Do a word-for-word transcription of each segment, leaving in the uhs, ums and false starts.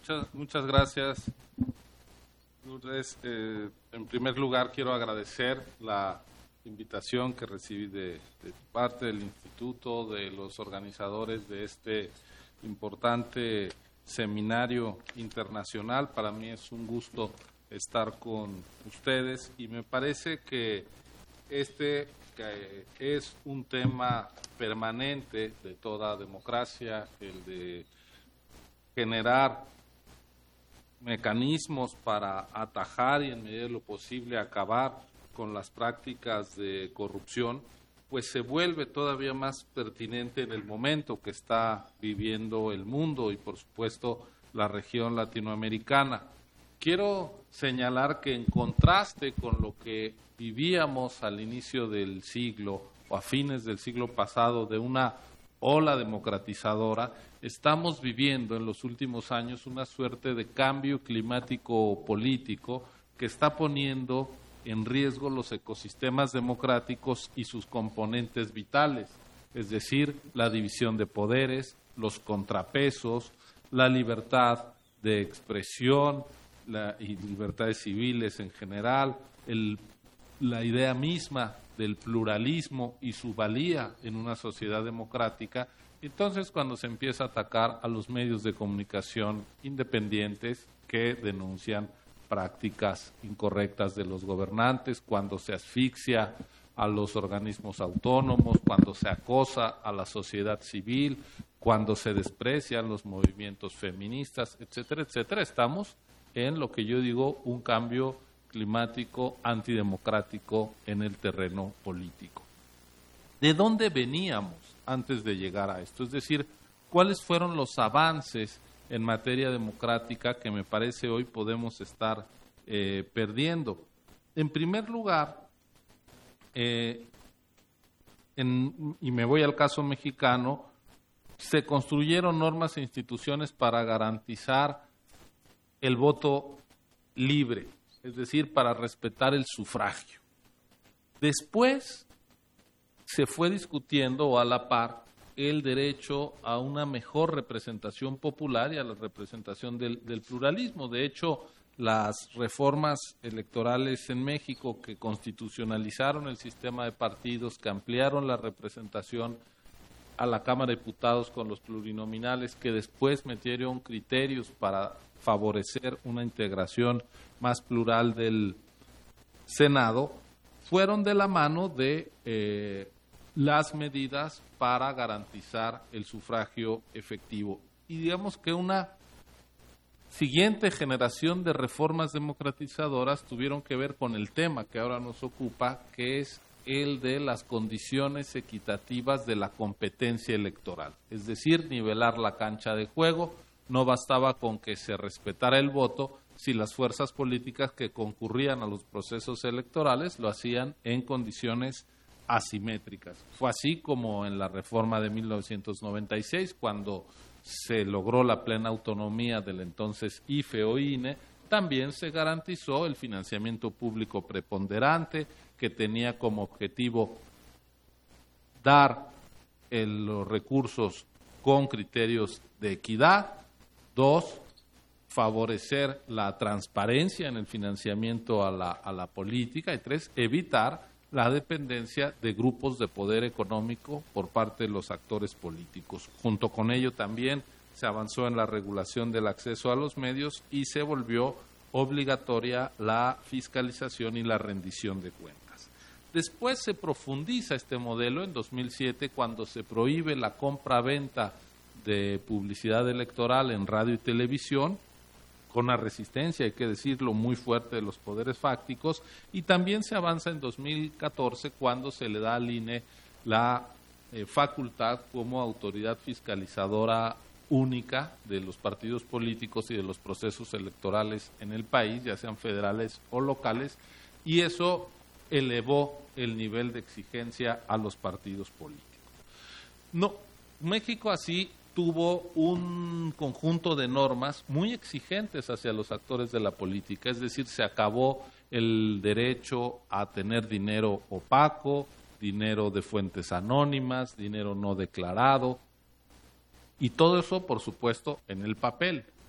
muchas, muchas gracias, Lourdes. Eh, en primer lugar, quiero agradecer la invitación que recibí de, de parte del Instituto, de los organizadores de este importante seminario internacional. Para mí es un gusto estar con ustedes y me parece que este que es un tema permanente de toda democracia, el de generar mecanismos para atajar y en medida de lo posible acabar con las prácticas de corrupción, pues se vuelve todavía más pertinente en el momento que está viviendo el mundo y, por supuesto, la región latinoamericana. Quiero señalar que en contraste con lo que vivíamos al inicio del siglo o a fines del siglo pasado de una ola democratizadora, estamos viviendo en los últimos años una suerte de cambio climático político que está poniendo en riesgo los ecosistemas democráticos y sus componentes vitales, es decir, la división de poderes, los contrapesos, la libertad de expresión la, y libertades civiles en general, el, la idea misma del pluralismo y su valía en una sociedad democrática. Entonces, cuando se empieza a atacar a los medios de comunicación independientes que denuncian prácticas incorrectas de los gobernantes, cuando se asfixia a los organismos autónomos, cuando se acosa a la sociedad civil, cuando se desprecian los movimientos feministas, etcétera, etcétera, estamos en lo que yo digo un cambio climático antidemocrático en el terreno político. ¿De dónde veníamos antes de llegar a esto? Es decir, ¿cuáles fueron los avances en materia democrática que me parece hoy podemos estar eh, perdiendo? En primer lugar, eh, en, y me voy al caso mexicano, se construyeron normas e instituciones para garantizar el voto libre, es decir, para respetar el sufragio. Después se fue discutiendo, o a la par, el derecho a una mejor representación popular y a la representación del, del pluralismo. De hecho, las reformas electorales en México que constitucionalizaron el sistema de partidos, que ampliaron la representación a la Cámara de Diputados con los plurinominales, que después metieron criterios para favorecer una integración más plural del Senado, fueron de la mano de eh, las medidas para garantizar el sufragio efectivo. Y digamos que una siguiente generación de reformas democratizadoras tuvieron que ver con el tema que ahora nos ocupa, que es el de las condiciones equitativas de la competencia electoral. Es decir, nivelar la cancha de juego. No bastaba con que se respetara el voto si las fuerzas políticas que concurrían a los procesos electorales lo hacían en condiciones asimétricas. Fue así como en la reforma de mil novecientos noventa y seis, cuando se logró la plena autonomía del entonces I F E o I N E, también se garantizó el financiamiento público preponderante, que tenía como objetivo dar el, los recursos con criterios de equidad. Dos, favorecer la transparencia en el financiamiento a la, a la política. Y tres, evitar la dependencia de grupos de poder económico por parte de los actores políticos. Junto con ello también se avanzó en la regulación del acceso a los medios y se volvió obligatoria la fiscalización y la rendición de cuentas. Después se profundiza este modelo en dos mil siete, cuando se prohíbe la compra-venta de publicidad electoral en radio y televisión, con una resistencia, hay que decirlo, muy fuerte de los poderes fácticos, y también se avanza en dos mil catorce, cuando se le da al I N E la eh, facultad como autoridad fiscalizadora única de los partidos políticos y de los procesos electorales en el país, ya sean federales o locales, y eso elevó el nivel de exigencia a los partidos políticos. No, México así tuvo un conjunto de normas muy exigentes hacia los actores de la política, es decir, se acabó el derecho a tener dinero opaco, dinero de fuentes anónimas, dinero no declarado, y todo eso, por supuesto, en el papel.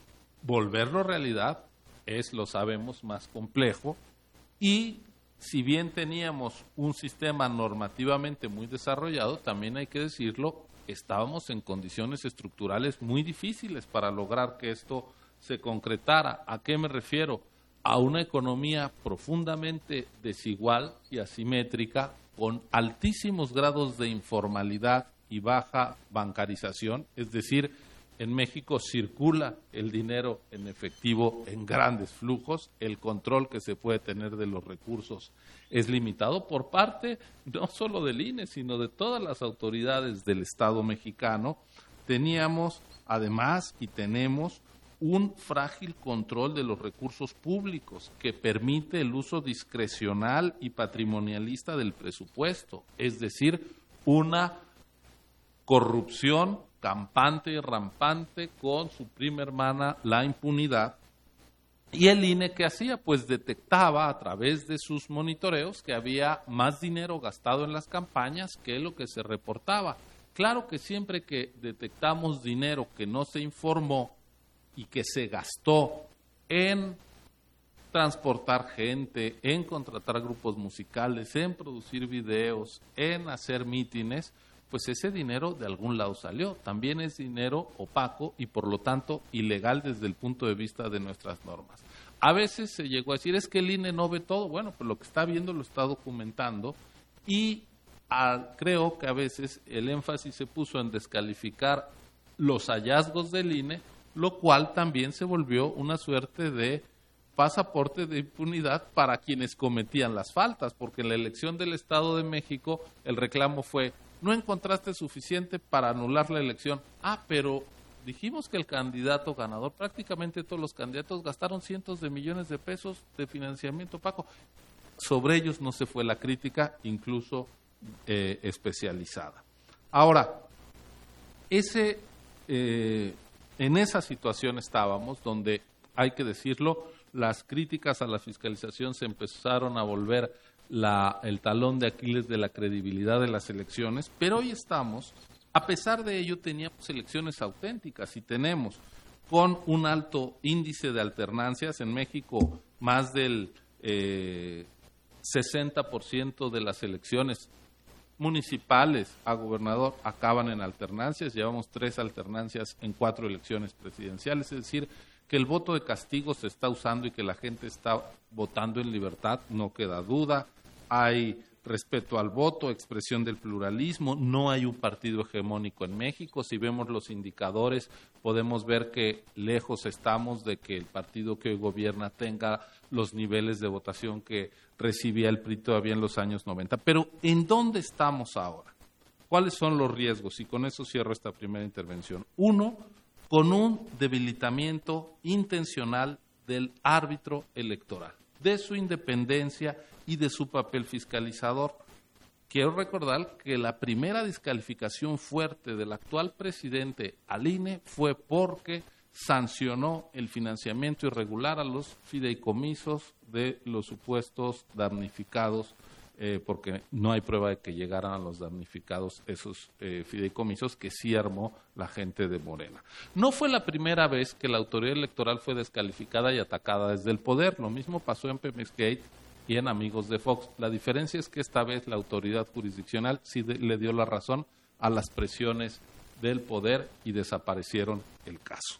volverlo realidad es, lo sabemos, más complejo, y si bien teníamos un sistema normativamente muy desarrollado, también hay que decirlo, estábamos en condiciones estructurales muy difíciles para lograr que esto se concretara. ¿A qué me refiero? A una economía profundamente desigual y asimétrica, con altísimos grados de informalidad y baja bancarización, es decir, en México circula el dinero en efectivo en grandes flujos, el control que se puede tener de los recursos es limitado por parte no solo del I N E, sino de todas las autoridades del Estado mexicano. Teníamos, además, y tenemos un frágil control de los recursos públicos que permite el uso discrecional y patrimonialista del presupuesto, es decir, una corrupción campante y rampante con su prima hermana, la impunidad. ¿Y el I N E qué hacía? Pues detectaba a través de sus monitoreos que había más dinero gastado en las campañas que lo que se reportaba. Claro que siempre que detectamos dinero que no se informó y que se gastó en transportar gente, en contratar grupos musicales, en producir videos, en hacer mítines, pues ese dinero de algún lado salió. También es dinero opaco y por lo tanto ilegal desde el punto de vista de nuestras normas. A veces se llegó a decir, es que el I N E no ve todo. Bueno, pues lo que está viendo lo está documentando y a, creo que a veces el énfasis se puso en descalificar los hallazgos del I N E, lo cual también se volvió una suerte de pasaporte de impunidad para quienes cometían las faltas, porque en la elección del Estado de México el reclamo fue, no encontraste suficiente para anular la elección. Ah, pero dijimos que el candidato ganador, prácticamente todos los candidatos gastaron cientos de millones de pesos de financiamiento opaco. Sobre ellos no se fue la crítica, incluso eh, especializada. Ahora, ese, eh, en esa situación estábamos, donde, hay que decirlo, las críticas a la fiscalización se empezaron a volver La, el talón de Aquiles de la credibilidad de las elecciones, pero hoy estamos, a pesar de ello, teníamos elecciones auténticas y tenemos con un alto índice de alternancias. En México más del eh, sesenta por ciento de las elecciones municipales a gobernador acaban en alternancias, llevamos tres alternancias en cuatro elecciones presidenciales, es decir, que el voto de castigo se está usando y que la gente está votando en libertad, no queda duda. Hay respeto al voto, expresión del pluralismo, no hay un partido hegemónico en México. Si vemos los indicadores, podemos ver que lejos estamos de que el partido que hoy gobierna tenga los niveles de votación que recibía el P R I todavía en los años noventa. Pero, ¿en dónde estamos ahora? ¿Cuáles son los riesgos? Y con eso cierro esta primera intervención. Uno, con un debilitamiento intencional del árbitro electoral, de su independencia y de su papel fiscalizador. Quiero recordar que la primera descalificación fuerte del actual presidente al I N E fue porque sancionó el financiamiento irregular a los fideicomisos de los supuestos damnificados, eh, porque no hay prueba de que llegaran a los damnificados esos eh, fideicomisos que sí armó la gente de Morena. No fue la primera vez que la autoridad electoral fue descalificada y atacada desde el poder. Lo mismo pasó en Pemex Gate y en Amigos de Fox. La diferencia es que esta vez la autoridad jurisdiccional sí de, le dio la razón a las presiones del poder y desaparecieron el caso.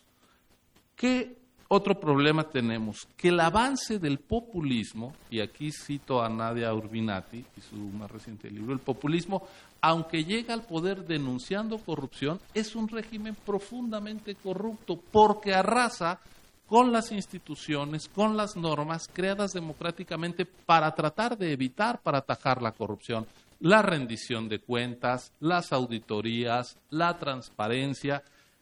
¿Qué otro problema tenemos? Que el avance del populismo, y aquí cito a Nadia Urbinati y su más reciente libro, el populismo, aunque llega al poder denunciando corrupción, es un régimen profundamente corrupto porque arrasa con las instituciones, con las normas creadas democráticamente para tratar de evitar, para atajar la corrupción, la rendición de cuentas, las auditorías, la transparencia.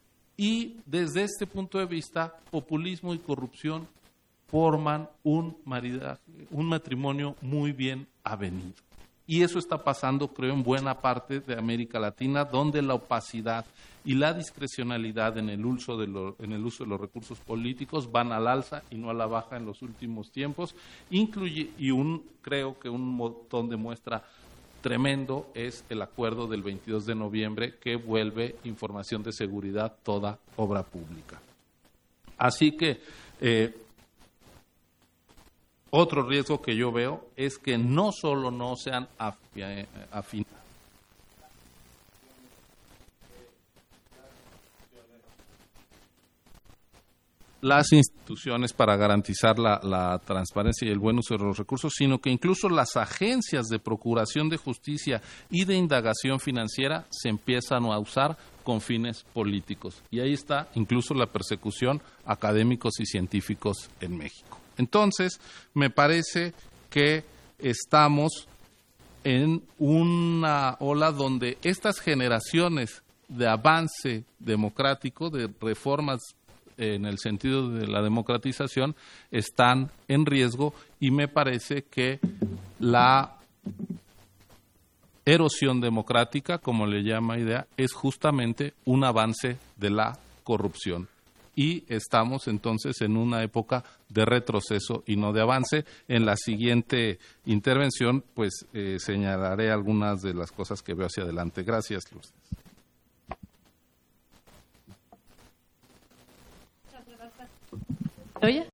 Y desde este punto de vista, populismo y corrupción forman un maridaje, un matrimonio muy bien avenido. Y eso está pasando, creo, en buena parte de América Latina, donde la opacidad y la discrecionalidad en el uso de, lo, en el uso de los recursos políticos van al alza y no a la baja en los últimos tiempos. Incluye, y un creo que un botón de muestra tremendo es el acuerdo del veintidós de noviembre que vuelve información de seguridad toda obra pública. Así que eh, otro riesgo que yo veo es que no solo no sean afinadas las instituciones para garantizar la, la transparencia y el buen uso de los recursos, sino que incluso las agencias de procuración de justicia y de indagación financiera se empiezan a usar con fines políticos. Y ahí está incluso la persecución a académicos y científicos en México. Entonces, me parece que estamos en una ola donde estas generaciones de avance democrático, de reformas en el sentido de la democratización, están en riesgo, y me parece que la erosión democrática, como le llama IDEA, es justamente un avance de la corrupción. Y estamos entonces en una época de retroceso y no de avance. En la siguiente intervención, pues eh, señalaré algunas de las cosas que veo hacia adelante. Gracias, Lourdes. ¿Oye?